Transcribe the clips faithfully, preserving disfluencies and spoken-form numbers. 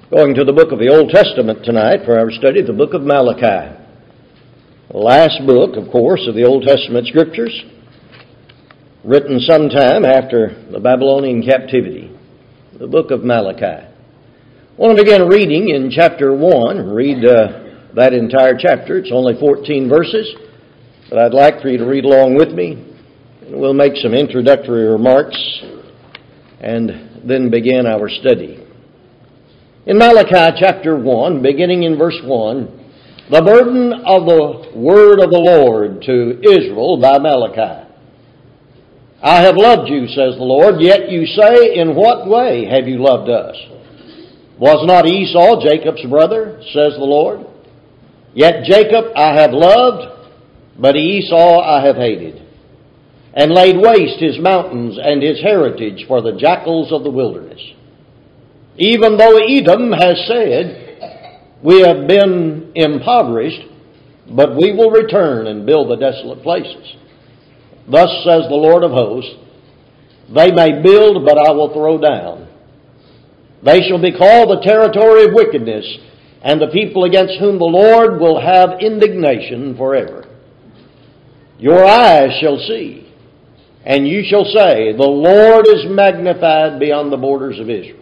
Going to the book of the Old Testament tonight for our study, the book of Malachi. The last book, of course, of the Old Testament Scriptures, written sometime after the Babylonian captivity, the book of Malachi. I want to begin reading in chapter one, read uh, that entire chapter. It's only fourteen verses, but I'd like for you to read along with me. And we'll make some introductory remarks and then begin our study. In Malachi chapter one, beginning in verse one, the burden of the word of the Lord to Israel by Malachi. I have loved you, says the Lord, yet you say, in what way have you loved us? Was not Esau Jacob's brother, says the Lord? Yet Jacob I have loved, but Esau I have hated, and laid waste his mountains and his heritage for the jackals of the wilderness. Even though Edom has said, we have been impoverished, but we will return and build the desolate places. Thus says the Lord of hosts, they may build, but I will throw down. They shall be called the territory of wickedness, and the people against whom the Lord will have indignation forever. Your eyes shall see, and you shall say, the Lord is magnified beyond the borders of Israel.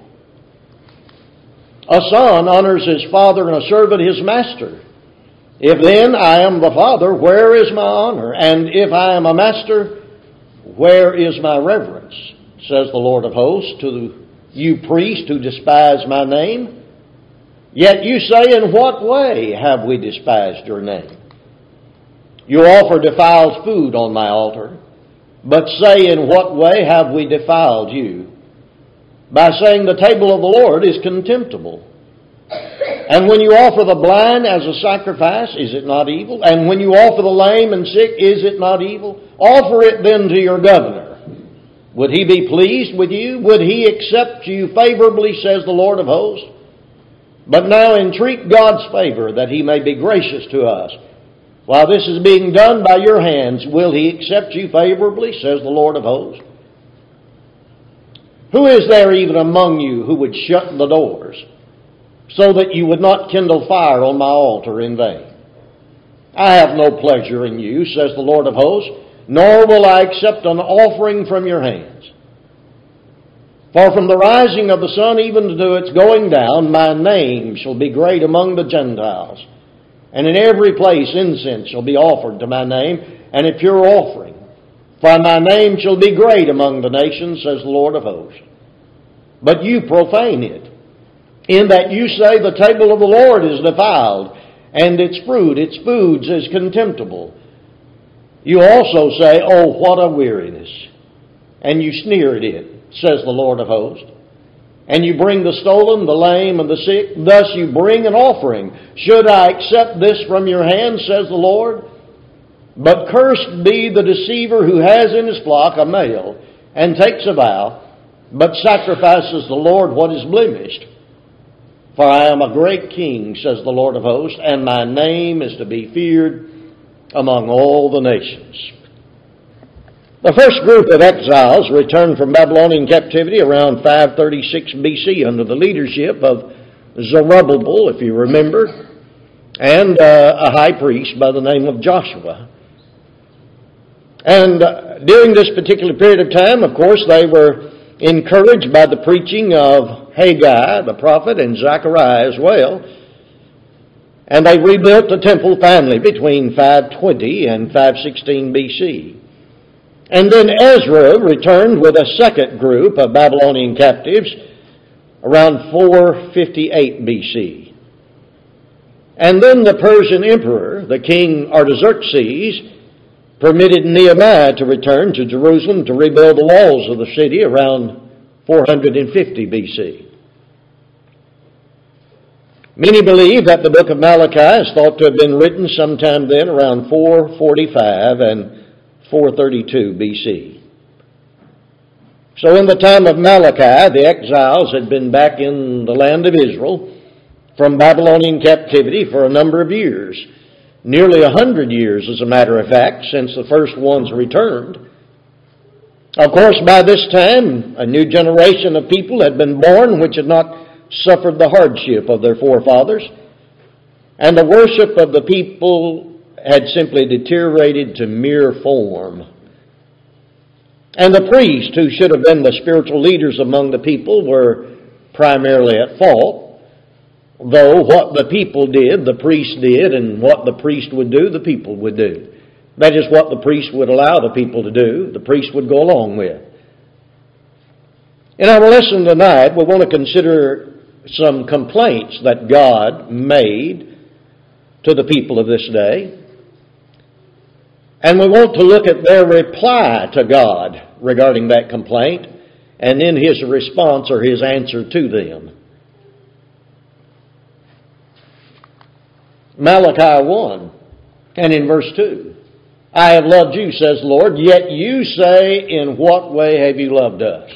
A son honors his father, and a servant his master. If then I am the father, where is my honor? And if I am a master, where is my reverence? Says the Lord of hosts to you priests who despise my name. Yet you say, in what way have we despised your name? You offer defiled food on my altar, but say, in what way have we defiled you? By saying the table of the Lord is contemptible. And when you offer the blind as a sacrifice, is it not evil? And when you offer the lame and sick, is it not evil? Offer it then to your governor. Would he be pleased with you? Would he accept you favorably, says the Lord of hosts? But now entreat God's favor, that he may be gracious to us. While this is being done by your hands, will he accept you favorably, says the Lord of hosts? Who is there even among you who would shut the doors, so that you would not kindle fire on my altar in vain? I have no pleasure in you, says the Lord of hosts, nor will I accept an offering from your hands. For from the rising of the sun even to its going down, my name shall be great among the Gentiles. And in every place incense shall be offered to my name, and a pure offering. For my name shall be great among the nations, says the Lord of hosts. But you profane it, in that you say the table of the Lord is defiled, and its fruit, its foods, is contemptible. You also say, oh, what a weariness! And you sneer at it, says the Lord of hosts. And you bring the stolen, the lame, and the sick. Thus you bring an offering. Should I accept this from your hand, says the Lord? But cursed be the deceiver who has in his flock a male, and takes a vow, but sacrifices the Lord what is blemished. For I am a great king, says the Lord of hosts, and my name is to be feared among all the nations. The first group of exiles returned from Babylonian captivity around five thirty-six B C under the leadership of Zerubbabel, if you remember, and uh, a high priest by the name of Joshua. And uh, during this particular period of time, of course, they were encouraged by the preaching of Haggai, the prophet, and Zechariah as well. And they rebuilt the temple finally between five twenty and five sixteen B C. And then Ezra returned with a second group of Babylonian captives around four fifty-eight B C. And then the Persian emperor, the king Artaxerxes, permitted Nehemiah to return to Jerusalem to rebuild the walls of the city around four fifty B C. Many believe that the book of Malachi is thought to have been written sometime then around four forty-five and four thirty-two B C. So in the time of Malachi, the exiles had been back in the land of Israel from Babylonian captivity for a number of years. Nearly a hundred years, as a matter of fact, since the first ones returned. Of course, by this time, a new generation of people had been born which had not suffered the hardship of their forefathers, and the worship of the people had simply deteriorated to mere form. And the priests, who should have been the spiritual leaders among the people, were primarily at fault, though what the people did, the priest did, and what the priest would do, the people would do. That is what the priest would allow the people to do, the priest would go along with. In our lesson tonight, we want to consider some complaints that God made to the people of this day. And we want to look at their reply to God regarding that complaint, and then His response or His answer to them. Malachi one, and in verse two. I have loved you, says the Lord, yet you say, in what way have you loved us?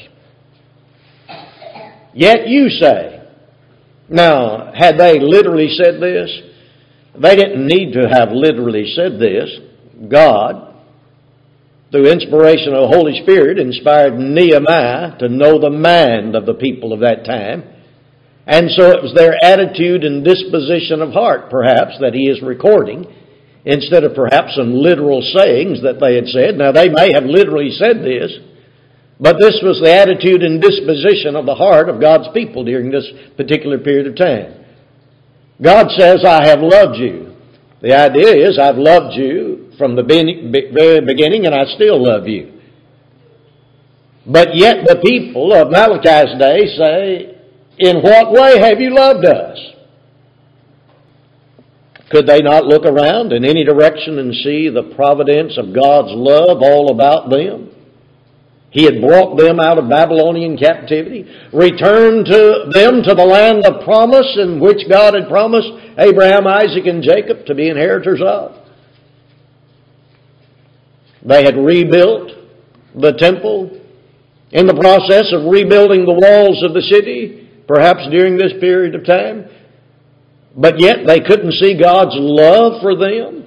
Yet you say. Now, had they literally said this? They didn't need to have literally said this. God, through inspiration of the Holy Spirit, inspired Nehemiah to know the mind of the people of that time. And so it was their attitude and disposition of heart, perhaps, that he is recording, instead of perhaps some literal sayings that they had said. Now, they may have literally said this, but this was the attitude and disposition of the heart of God's people during this particular period of time. God says, I have loved you. The idea is, I've loved you from the very beginning, and I still love you. But yet the people of Malachi's day say, in what way have you loved us? Could they not look around in any direction and see the providence of God's love all about them? He had brought them out of Babylonian captivity, returned to them to the land of promise in which God had promised Abraham, Isaac, and Jacob to be inheritors of. They had rebuilt the temple, in the process of rebuilding the walls of the city, perhaps during this period of time. But yet they couldn't see God's love for them.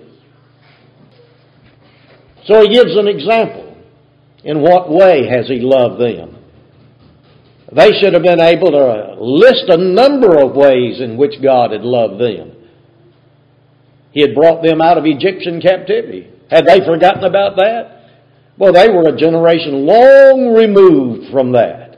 So he gives an example. In what way has he loved them? They should have been able to list a number of ways in which God had loved them. He had brought them out of Egyptian captivity. Had they forgotten about that? Well, they were a generation long removed from that.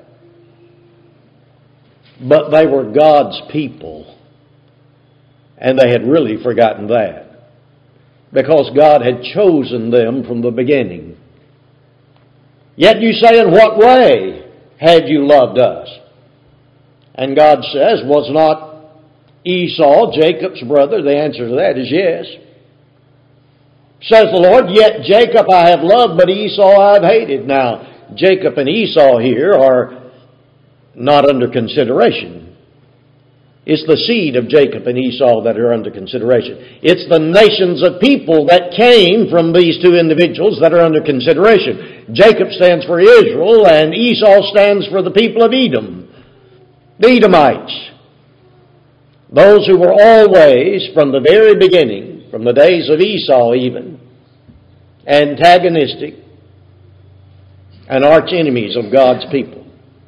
But they were God's people. And they had really forgotten that. Because God had chosen them from the beginning. Yet you say, in what way have you loved us? And God says, was not Esau Jacob's brother? The answer to that is yes. Says the Lord, yet Jacob I have loved, but Esau I have hated. Now, Jacob and Esau here are not under consideration. It's the seed of Jacob and Esau that are under consideration. It's the nations of people that came from these two individuals that are under consideration. Jacob stands for Israel, and Esau stands for the people of Edom, the Edomites. Those who were always, from the very beginning, from the days of Esau even, antagonistic and arch enemies of God's people.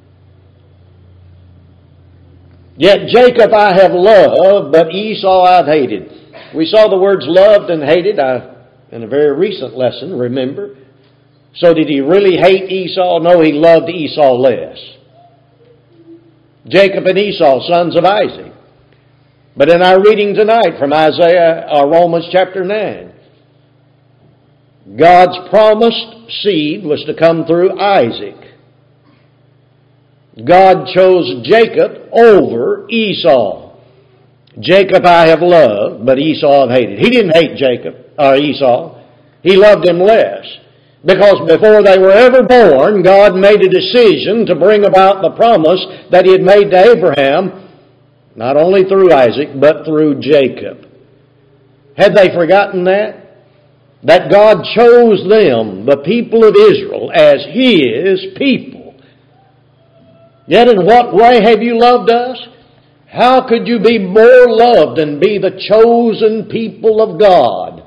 Yet Jacob I have loved, but Esau I've hated. We saw the words loved and hated I, in a very recent lesson, remember. So did he really hate Esau? No, he loved Esau less. Jacob and Esau, sons of Isaac. But in our reading tonight from Isaiah, or Romans chapter nine, God's promised seed was to come through Isaac. God chose Jacob over Esau. Jacob I have loved, but Esau I've hated. He didn't hate Jacob or Esau. He loved him less. Because before they were ever born, God made a decision to bring about the promise that He had made to Abraham, not only through Isaac, but through Jacob. Had they forgotten that? That God chose them, the people of Israel, as His people. Yet in what way have you loved us? How could you be more loved and be the chosen people of God?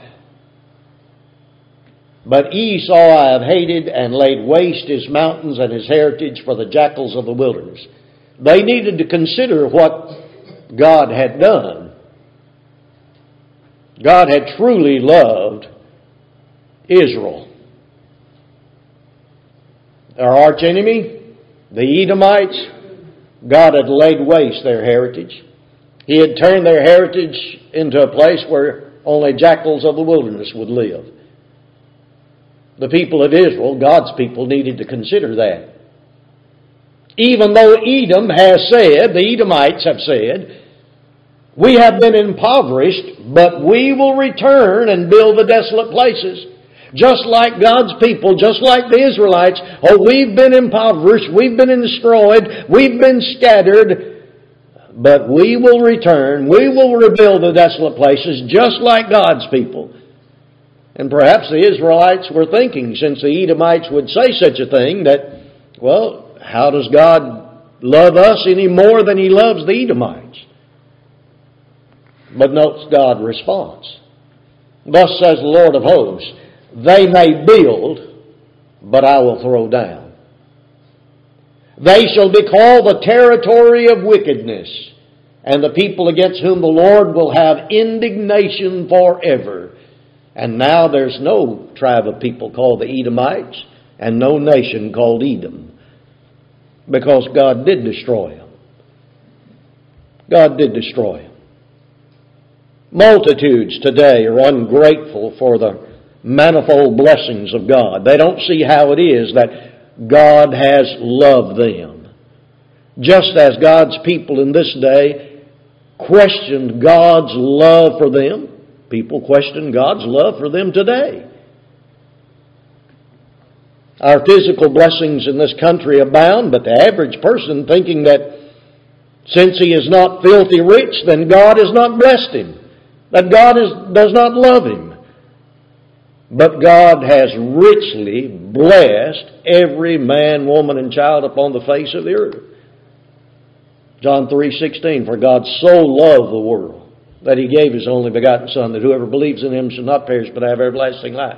But Esau I have hated and laid waste his mountains and his heritage for the jackals of the wilderness. They needed to consider what God had done. God had truly loved Israel. Our archenemy, the Edomites, God had laid waste their heritage. He had turned their heritage into a place where only jackals of the wilderness would live. The people of Israel, God's people, needed to consider that. Even though Edom has said, the Edomites have said, we have been impoverished, but we will return and build the desolate places. Just like God's people, just like the Israelites, oh, we've been impoverished, we've been destroyed, we've been scattered, but we will return, we will rebuild the desolate places, just like God's people. And perhaps the Israelites were thinking, since the Edomites would say such a thing, that, well, how does God love us any more than He loves the Edomites? But note God's response. Thus says the Lord of hosts, they may build, but I will throw down. They shall be called the territory of wickedness, and the people against whom the Lord will have indignation forever. And now there's no tribe of people called the Edomites, and no nation called Edom, because God did destroy them. God did destroy them. Multitudes today are ungrateful for the manifold blessings of God. They don't see how it is that God has loved them. Just as God's people in this day questioned God's love for them, people question God's love for them today. Our physical blessings in this country abound, but the average person thinking that since he is not filthy rich, then God has not blessed him, that God is, does not love him. But God has richly blessed every man, woman, and child upon the face of the earth. John three sixteen, for God so loved the world that He gave His only begotten Son, that whoever believes in Him shall not perish but have everlasting life.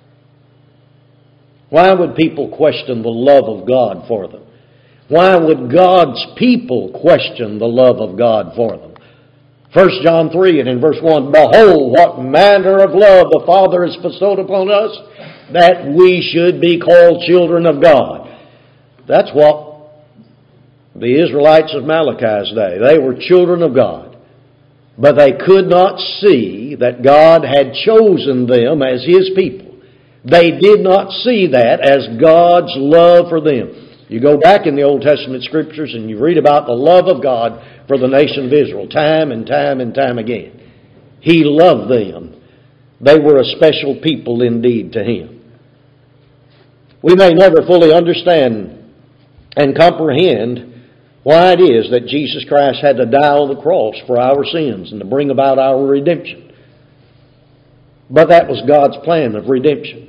Why would people question the love of God for them? Why would God's people question the love of God for them? First John three and in verse one, behold, what manner of love the Father has bestowed upon us, that we should be called children of God. That's what the Israelites of Malachi's day, they were children of God. But they could not see that God had chosen them as His people. They did not see that as God's love for them. You go back in the Old Testament Scriptures and you read about the love of God for the nation of Israel time and time and time again. He loved them. They were a special people indeed to Him. We may never fully understand and comprehend why it is that Jesus Christ had to die on the cross for our sins and to bring about our redemption. But that was God's plan of redemption.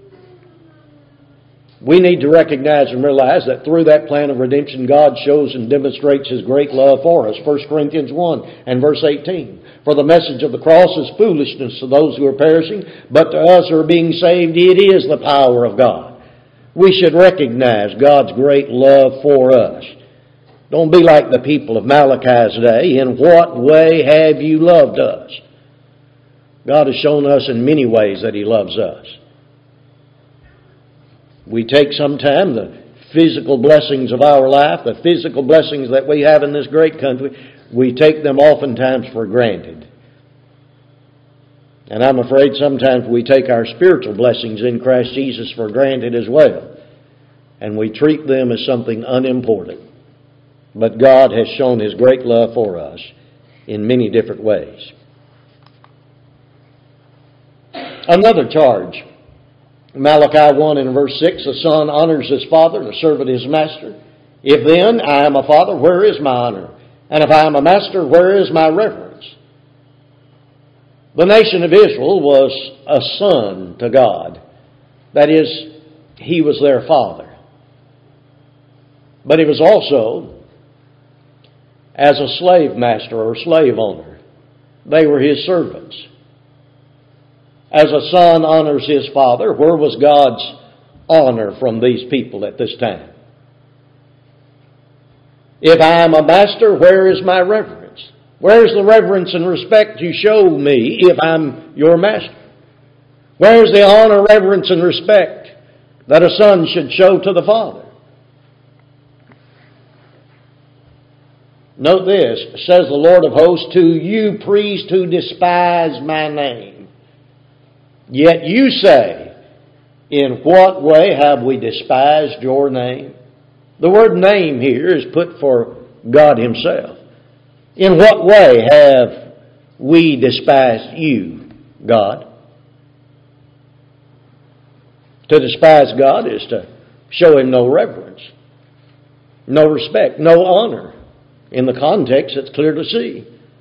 We need to recognize and realize that through that plan of redemption, God shows and demonstrates His great love for us. First Corinthians one and verse eighteen. For the message of the cross is foolishness to those who are perishing, but to us who are being saved, it is the power of God. We should recognize God's great love for us. Don't be like the people of Malachi's day. In what way have you loved us? God has shown us in many ways that He loves us. We take sometime the physical blessings of our life, the physical blessings that we have in this great country, we take them oftentimes for granted. And I'm afraid sometimes we take our spiritual blessings in Christ Jesus for granted as well. And we treat them as something unimportant. But God has shown His great love for us in many different ways. Another charge. Malachi one and verse six, the son honors his father, the servant his master. If then I am a father, where is my honor? And if I am a master, where is my reverence? The nation of Israel was a son to God. That is, He was their father. But He was also as a slave master or slave owner. They were His servants. As a son honors his father, where was God's honor from these people at this time? If I am a master, where is my reverence? Where is the reverence and respect you show me if I'm your master? Where is the honor, reverence, and respect that a son should show to the father? Note this, says the Lord of hosts, to you priests who despise my name. Yet you say, in what way have we despised your name? The word name here is put for God Himself. In what way have we despised you, God? To despise God is to show Him no reverence, no respect, no honor. In the context, it's clear to see.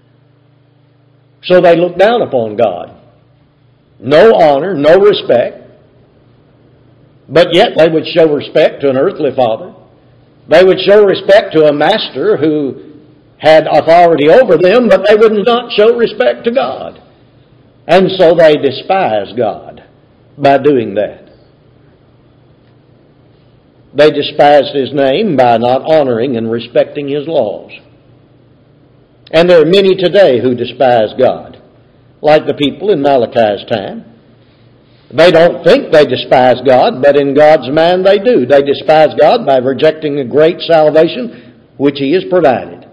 So they look down upon God. No honor, no respect. But yet they would show respect to an earthly father. They would show respect to a master who had authority over them, but they would not show respect to God. And so they despise God by doing that. They despised His name by not honoring and respecting His laws. And there are many today who despise God, like the people in Malachi's time. They don't think they despise God, but in God's mind they do. They despise God by rejecting a great salvation which He has provided.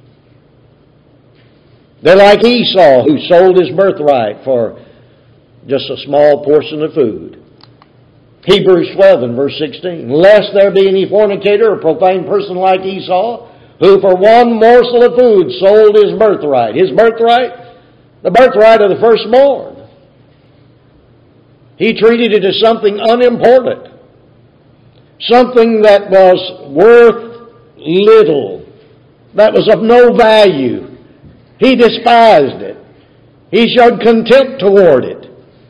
They're like Esau, who sold his birthright for just a small portion of food. Hebrews twelve and verse sixteen. Lest there be any fornicator or profane person like Esau, who for one morsel of food sold his birthright. His birthright? The birthright of the firstborn. He treated it as something unimportant. Something that was worth little. That was of no value. He despised it. He showed contempt toward it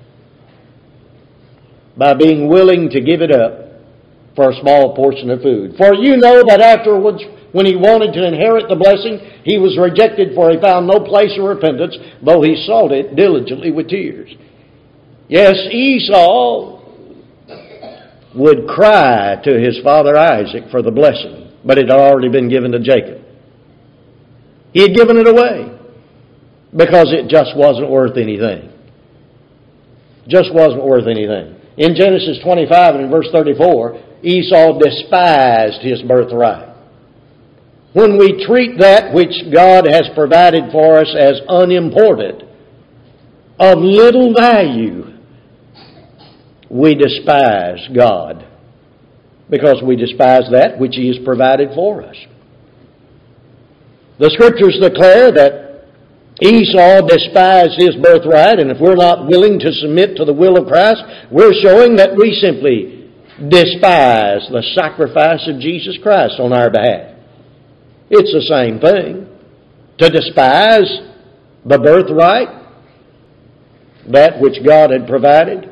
by being willing to give it up for a small portion of food. For you know that afterwards, when he wanted to inherit the blessing, he was rejected, for he found no place of repentance, though he sought it diligently with tears. Yes, Esau would cry to his father Isaac for the blessing, but it had already been given to Jacob. He had given it away because it just wasn't worth anything. Just wasn't worth anything. In Genesis twenty-five and in verse thirty-four, Esau despised his birthright. When we treat that which God has provided for us as unimportant, of little value, we despise God because we despise that which He has provided for us. The Scriptures declare that Esau despised his birthright, and if we're not willing to submit to the will of Christ, we're showing that we simply despise the sacrifice of Jesus Christ on our behalf. It's the same thing. To despise the birthright, that which God had provided,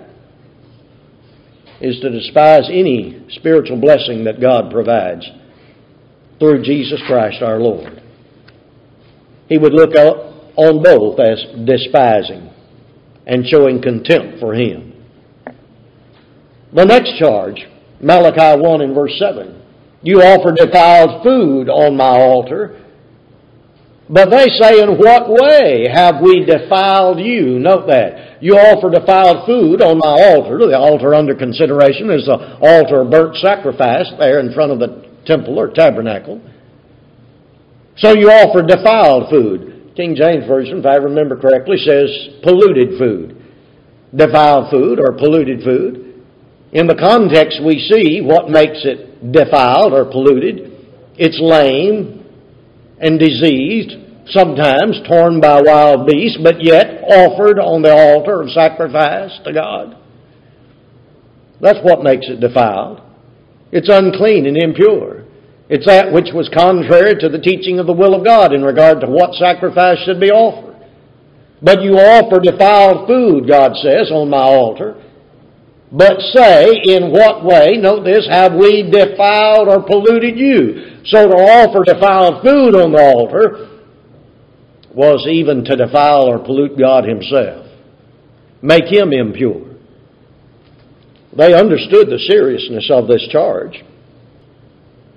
is to despise any spiritual blessing that God provides through Jesus Christ our Lord. He would look up on both as despising and showing contempt for Him. The next charge, Malachi one and verse seven. You offer defiled food on my altar. But they say, in what way have we defiled you? Note that. You offer defiled food on my altar. The altar under consideration is the altar of burnt sacrifice there in front of the temple or tabernacle. So you offer defiled food. King James Version, if I remember correctly, says polluted food. Defiled food or polluted food. In the context we see what makes it defiled or polluted. It's lame and diseased, sometimes torn by wild beasts, but yet offered on the altar of sacrifice to God. That's what makes it defiled. It's unclean and impure. It's that which was contrary to the teaching of the will of God in regard to what sacrifice should be offered. But you offer defiled food, God says, on my altar. But say, in what way, note this, have we defiled or polluted you? So to offer defiled food on the altar was even to defile or pollute God Himself. Make Him impure. They understood the seriousness of this charge.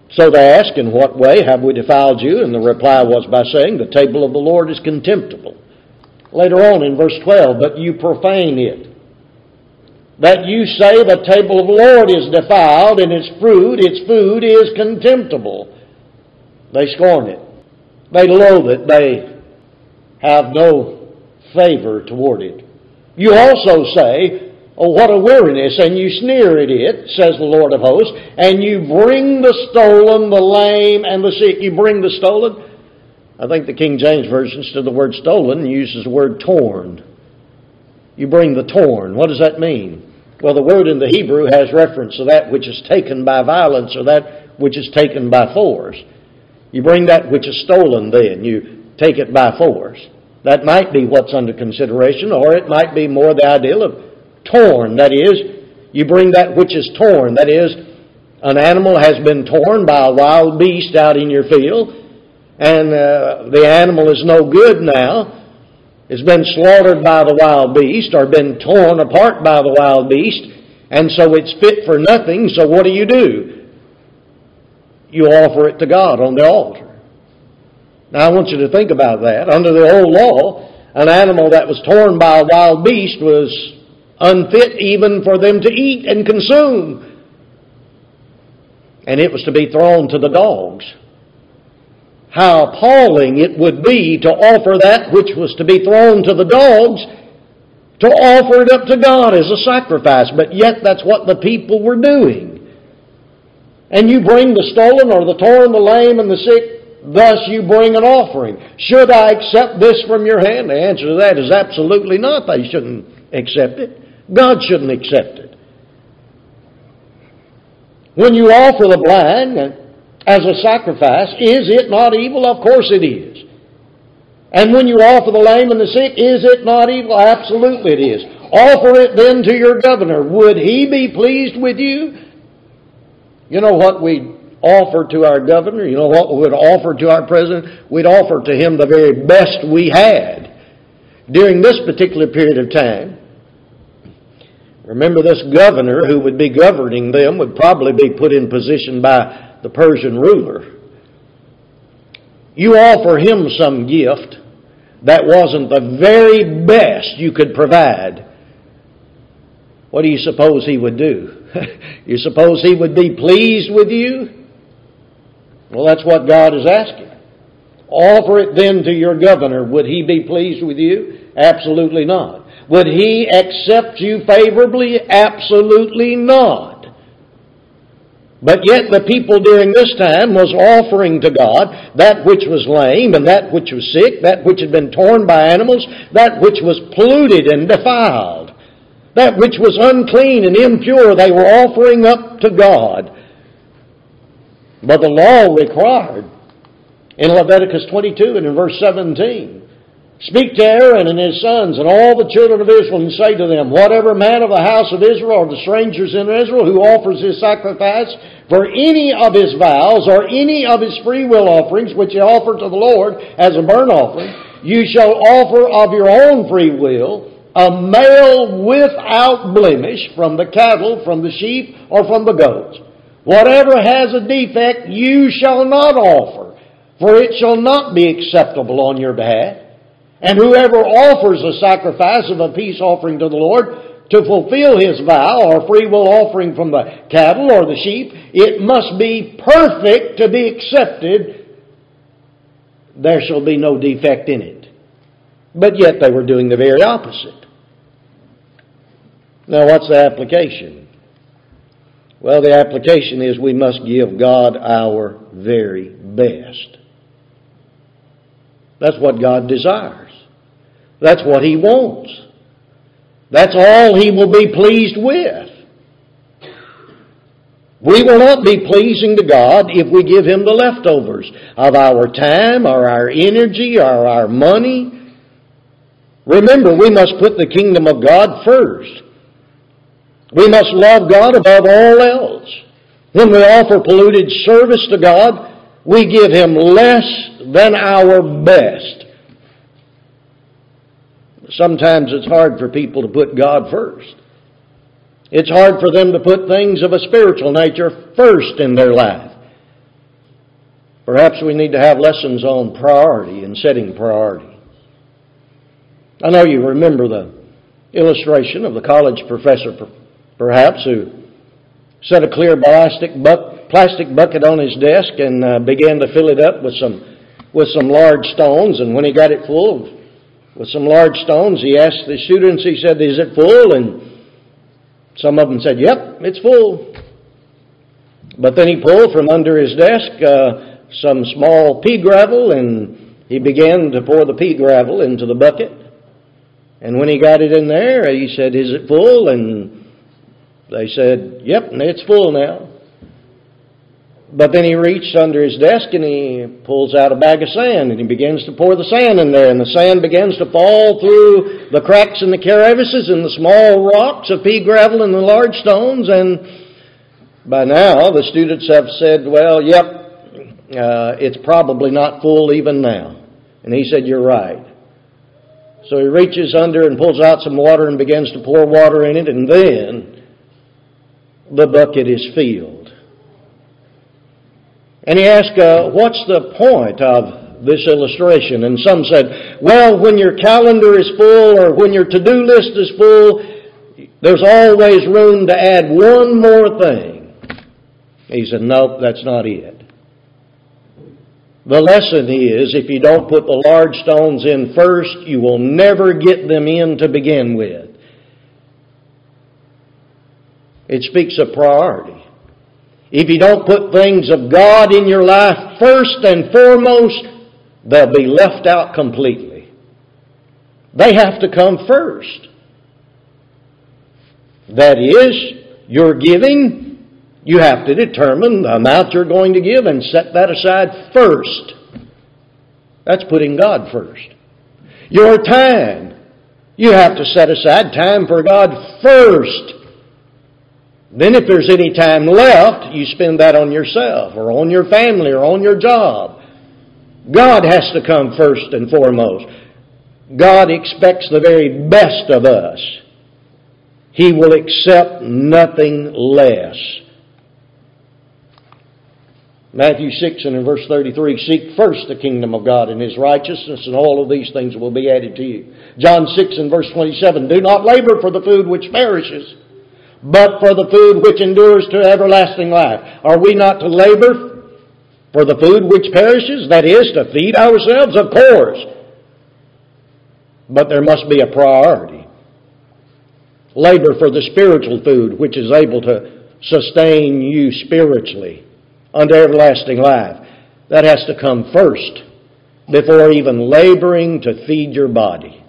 So they asked, in what way have we defiled you? And the reply was by saying, the table of the Lord is contemptible. Later on in verse twelve, but you profane it. That you say the table of the Lord is defiled, and its fruit, its food is contemptible. They scorn it. They loathe it. They have no favor toward it. You also say, oh, what a weariness, and you sneer at it, says the Lord of hosts, and you bring the stolen, the lame, and the sick. You bring the stolen. I think the King James Version, instead of the word stolen, uses the word torn. You bring the torn. What does that mean? Well, the word in the Hebrew has reference to that which is taken by violence or that which is taken by force. You bring that which is stolen then. You take it by force. That might be what's under consideration, or it might be more the ideal of torn. That is, you bring that which is torn. That is, an animal has been torn by a wild beast out in your field, and uh, the animal is no good now. It's been slaughtered by the wild beast or been torn apart by the wild beast, and so it's fit for nothing. So what do you do? You offer it to God on the altar. Now I want you to think about that. Under the old law, an animal that was torn by a wild beast was unfit even for them to eat and consume. And it was to be thrown to the dogs. How appalling it would be to offer that which was to be thrown to the dogs, to offer it up to God as a sacrifice. But yet that's what the people were doing. And you bring the stolen or the torn, the lame, and the sick, thus you bring an offering. Should I accept this from your hand? The answer to that is absolutely not. They shouldn't accept it. God shouldn't accept it. When you offer the blind as a sacrifice, is it not evil? Of course it is. And when you offer the lame and the sick, is it not evil? Absolutely it is. Offer it then to your governor. Would he be pleased with you? You know what we'd offer to our governor? You know what we would offer to our president? We'd offer to him the very best we had during this particular period of time. Remember, this governor who would be governing them would probably be put in position by the Persian ruler. You offer him some gift that wasn't the very best you could provide. What do you suppose he would do? You suppose he would be pleased with you? Well, that's what God is asking. Offer it then to your governor. Would he be pleased with you? Absolutely not. Would he accept you favorably? Absolutely not. But yet the people during this time was offering to God that which was lame and that which was sick, that which had been torn by animals, that which was polluted and defiled, that which was unclean and impure. They were offering up to God. But the law required in Leviticus twenty-two and in verse seventeen, speak to Aaron and his sons and all the children of Israel and say to them, whatever man of the house of Israel or the strangers in Israel who offers his sacrifice for any of his vows or any of his free will offerings which he offer to the Lord as a burnt offering, you shall offer of your own free will a male without blemish from the cattle, from the sheep, or from the goats. Whatever has a defect you shall not offer, for it shall not be acceptable on your behalf. And whoever offers a sacrifice of a peace offering to the Lord to fulfill his vow or free will offering from the cattle or the sheep, it must be perfect to be accepted. There shall be no defect in it. But yet they were doing the very opposite. Now what's the application? Well, the application is we must give God our very best. That's what God desires. That's what He wants. That's all He will be pleased with. We will not be pleasing to God if we give Him the leftovers of our time or our energy or our money. Remember, we must put the kingdom of God first. We must love God above all else. When we offer polluted service to God, we give Him less than our best. Sometimes it's hard for people to put God first. It's hard for them to put things of a spiritual nature first in their life. Perhaps we need to have lessons on priority and setting priority. I know you remember the illustration of the college professor, perhaps, who set a clear plastic, buck, plastic bucket on his desk and uh, began to fill it up with some with some large stones. And when he got it full with some large stones, he asked the students, he said, "Is it full?" And some of them said, "Yep, it's full." But then he pulled from under his desk uh, some small pea gravel, and he began to pour the pea gravel into the bucket. And when he got it in there, he said, "Is it full?" And they said, "Yep, and it's full now." But then he reached under his desk and he pulls out a bag of sand and he begins to pour the sand in there, and the sand begins to fall through the cracks and the crevices and the small rocks of pea gravel and the large stones. And by now the students have said, "Well, yep, uh, it's probably not full even now." And he said, "You're right." So he reaches under and pulls out some water and begins to pour water in it, and then the bucket is filled. And he asked, uh, what's the point of this illustration? And some said, well, when your calendar is full or when your to-do list is full, there's always room to add one more thing. He said, nope, that's not it. The lesson is, if you don't put the large stones in first, you will never get them in to begin with. It speaks of priority. If you don't put things of God in your life first and foremost, they'll be left out completely. They have to come first. That is, your giving, you have to determine the amount you're going to give and set that aside first. That's putting God first. Your time, you have to set aside time for God first. Then if there's any time left, you spend that on yourself or on your family or on your job. God has to come first and foremost. God expects the very best of us. He will accept nothing less. Matthew six and in verse thirty-three, seek first the kingdom of God and His righteousness, and all of these things will be added to you. John six and verse twenty-seven, do not labor for the food which perishes, but for the food which endures to everlasting life. Are we not to labor for the food which perishes? That is, to feed ourselves? Of course. But there must be a priority. Labor for the spiritual food which is able to sustain you spiritually unto everlasting life. That has to come first before even laboring to feed your body.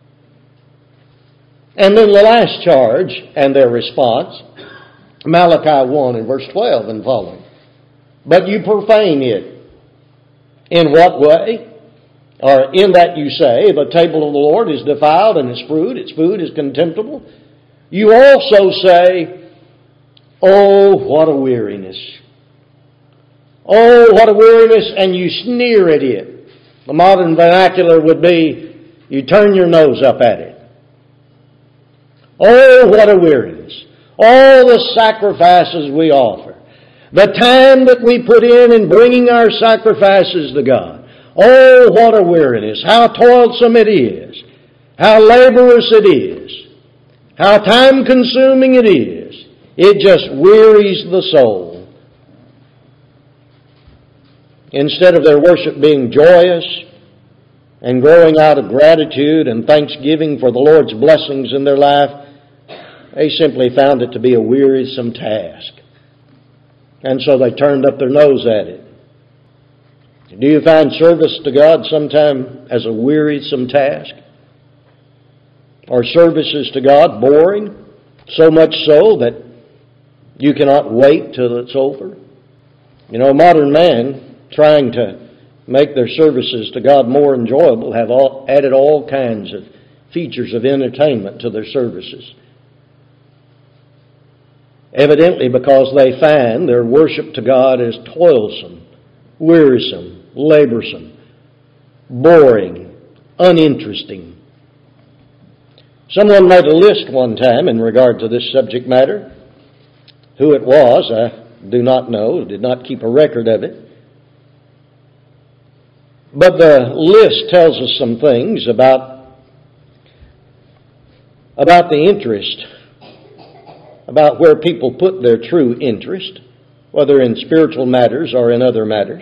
And then the last charge and their response, Malachi one and verse twelve and following. But you profane it. In what way? Or in that you say, the table of the Lord is defiled and its fruit, its food is contemptible. You also say, oh, what a weariness. Oh, what a weariness, and you sneer at it. The modern vernacular would be, you turn your nose up at it. Oh, what a weariness. All the sacrifices we offer. The time that we put in in bringing our sacrifices to God. Oh, what a weariness. How toilsome it is. How laborious it is. How time-consuming it is. It just wearies the soul. Instead of their worship being joyous and growing out of gratitude and thanksgiving for the Lord's blessings in their life, they simply found it to be a wearisome task. And so they turned up their nose at it. Do you find service to God sometime as a wearisome task? Are services to God boring? So much so that you cannot wait till it's over? You know, modern man, trying to make their services to God more enjoyable, have all, added all kinds of features of entertainment to their services. Evidently because they find their worship to God is toilsome, wearisome, laborsome, boring, uninteresting. Someone made a list one time in regard to this subject matter. Who it was, I do not know, did not keep a record of it. But the list tells us some things about, about the interest, about where people put their true interest, whether in spiritual matters or in other matters.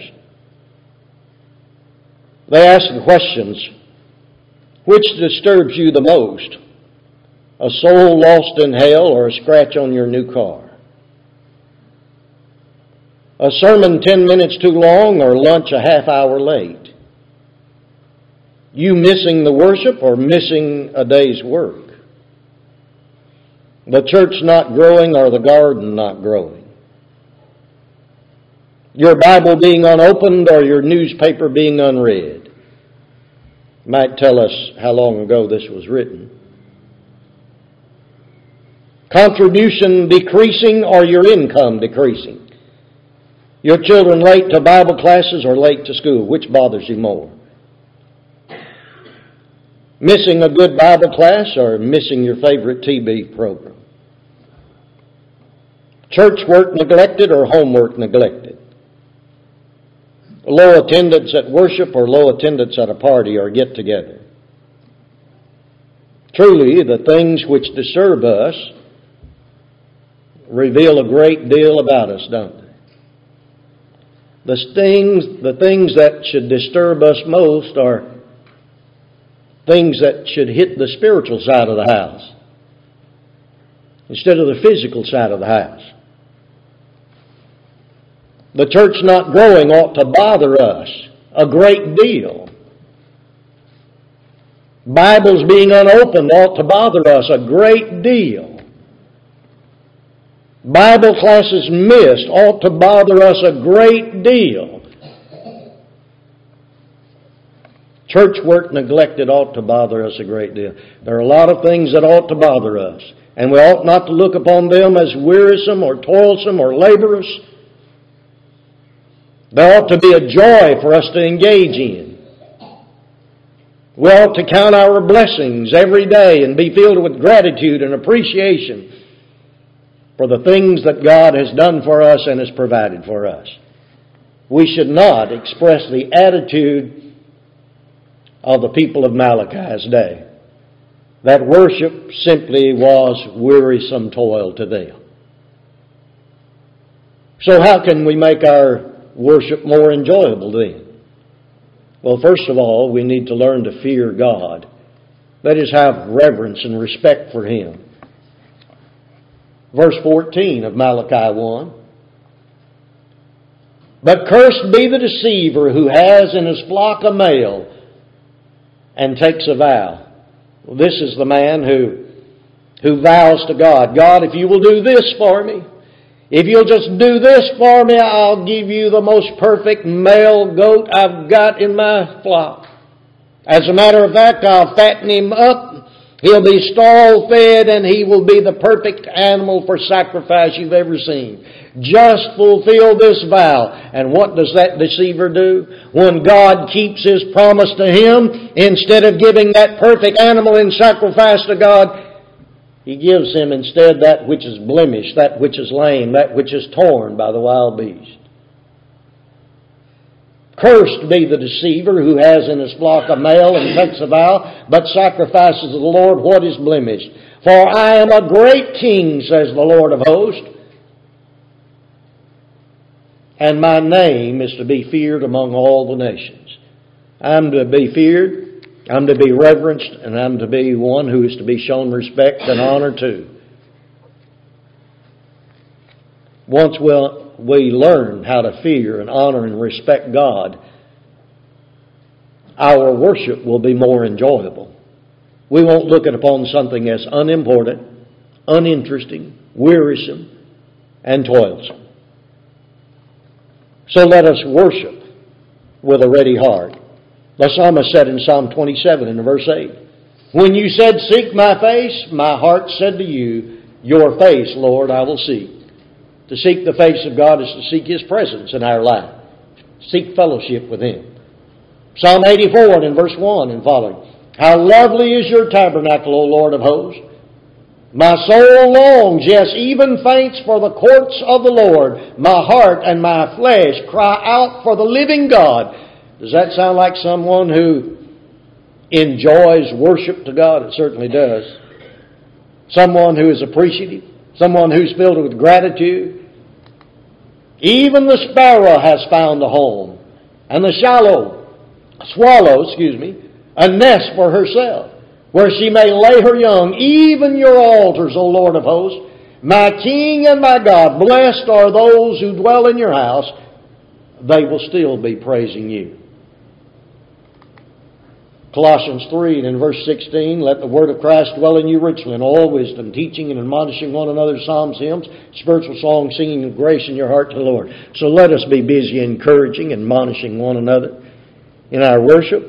They ask the questions, which disturbs you the most? A soul lost in hell or a scratch on your new car? A sermon ten minutes too long or lunch a half hour late? You missing the worship or missing a day's work? The church not growing or the garden not growing? Your Bible being unopened or your newspaper being unread? Might tell us how long ago this was written. Contribution decreasing or your income decreasing? Your children late to Bible classes or late to school? Which bothers you more? Missing a good Bible class or missing your favorite T V program? Church work neglected or homework neglected? Low attendance at worship or low attendance at a party or get-together? Truly, the things which disturb us reveal a great deal about us, don't they? The things, the things that should disturb us most are things that should hit the spiritual side of the house instead of the physical side of the house. The church not growing ought to bother us a great deal. Bibles being unopened ought to bother us a great deal. Bible classes missed ought to bother us a great deal. Church work neglected ought to bother us a great deal. There are a lot of things that ought to bother us, and we ought not to look upon them as wearisome or toilsome or laborious. There ought to be a joy for us to engage in. We ought to count our blessings every day and be filled with gratitude and appreciation for the things that God has done for us and has provided for us. We should not express the attitude of the people of Malachi's day, that worship simply was wearisome toil to them. So how can we make our worship more enjoyable then? Well, first of all, we need to learn to fear God. That is, have reverence and respect for Him. Verse fourteen of Malachi one. But cursed be the deceiver who has in his flock a male and takes a vow. Well, this is the man who, who vows to God, God, if you will do this for me, if you'll just do this for me, I'll give you the most perfect male goat I've got in my flock. As a matter of fact, I'll fatten him up. He'll be stall-fed, and he will be the perfect animal for sacrifice you've ever seen. Just fulfill this vow. And what does that deceiver do? When God keeps His promise to him, instead of giving that perfect animal in sacrifice to God, He gives him instead that which is blemished, that which is lame, that which is torn by the wild beast. Cursed be the deceiver who has in his flock a male and takes a vow, but sacrifices to the Lord what is blemished. For I am a great king, says the Lord of hosts, and my name is to be feared among all the nations. I'm to be feared, I'm to be reverenced, and I'm to be one who is to be shown respect and honor to. Once we'll we learn how to fear and honor and respect God, our worship will be more enjoyable. We won't look upon something as unimportant, uninteresting, wearisome, and toilsome. So let us worship with a ready heart. The psalmist said in Psalm twenty-seven in verse eight, when you said, seek my face, my heart said to you, your face, Lord, I will seek. To seek the face of God is to seek His presence in our life. Seek fellowship with Him. Psalm eighty-four and in verse one and following. How lovely is your tabernacle, O Lord of hosts. My soul longs, yes, even faints for the courts of the Lord. My heart and my flesh cry out for the living God. Does that sound like someone who enjoys worship to God? It certainly does. Someone who is appreciative. Someone who's filled with gratitude. Even the sparrow has found a home, and the shallow swallow, excuse me, a nest for herself, where she may lay her young. Even your altars, O Lord of hosts, my King and my God, blessed are those who dwell in your house. They will still be praising you. Colossians three and in verse sixteen, let the word of Christ dwell in you richly in all wisdom, teaching and admonishing one another, psalms, hymns, spiritual songs, singing of grace in your heart to the Lord. So let us be busy encouraging and admonishing one another in our worship.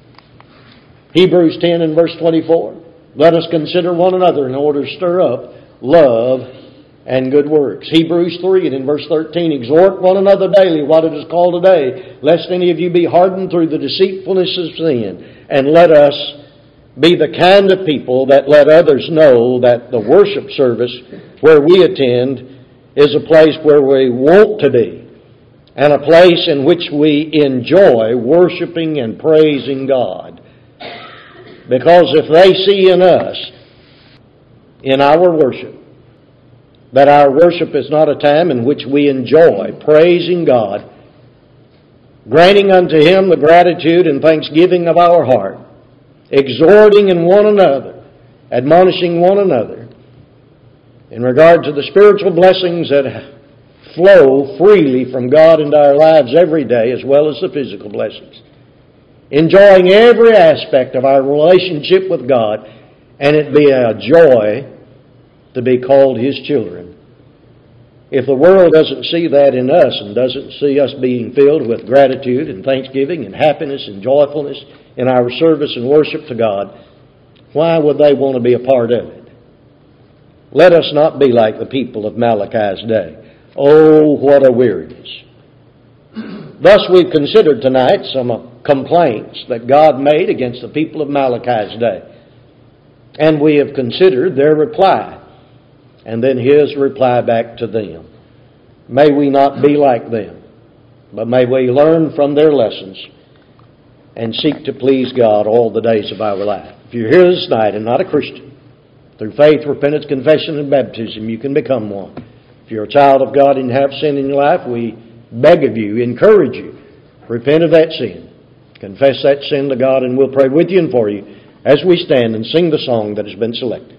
Hebrews ten and verse twenty-four, let us consider one another in order to stir up love and good works. Hebrews three and in verse thirteen, exhort one another daily what it is called today, lest any of you be hardened through the deceitfulness of sin. And let us be the kind of people that let others know that the worship service where we attend is a place where we want to be, and a place in which we enjoy worshiping and praising God. Because if they see in us, in our worship, that our worship is not a time in which we enjoy praising God, granting unto Him the gratitude and thanksgiving of our heart, exhorting in one another, admonishing one another, in regard to the spiritual blessings that flow freely from God into our lives every day, as well as the physical blessings. Enjoying every aspect of our relationship with God, and it be a joy to be called His children. If the world doesn't see that in us and doesn't see us being filled with gratitude and thanksgiving and happiness and joyfulness in our service and worship to God, why would they want to be a part of it? Let us not be like the people of Malachi's day. Oh, what a weariness. Thus we've considered tonight some complaints that God made against the people of Malachi's day. And we have considered their reply, and then His reply back to them. May we not be like them, but may we learn from their lessons and seek to please God all the days of our life. If you're here this night and not a Christian, through faith, repentance, confession, and baptism, you can become one. If you're a child of God and have sin in your life, we beg of you, encourage you, repent of that sin. Confess that sin to God, and we'll pray with you and for you as we stand and sing the song that has been selected.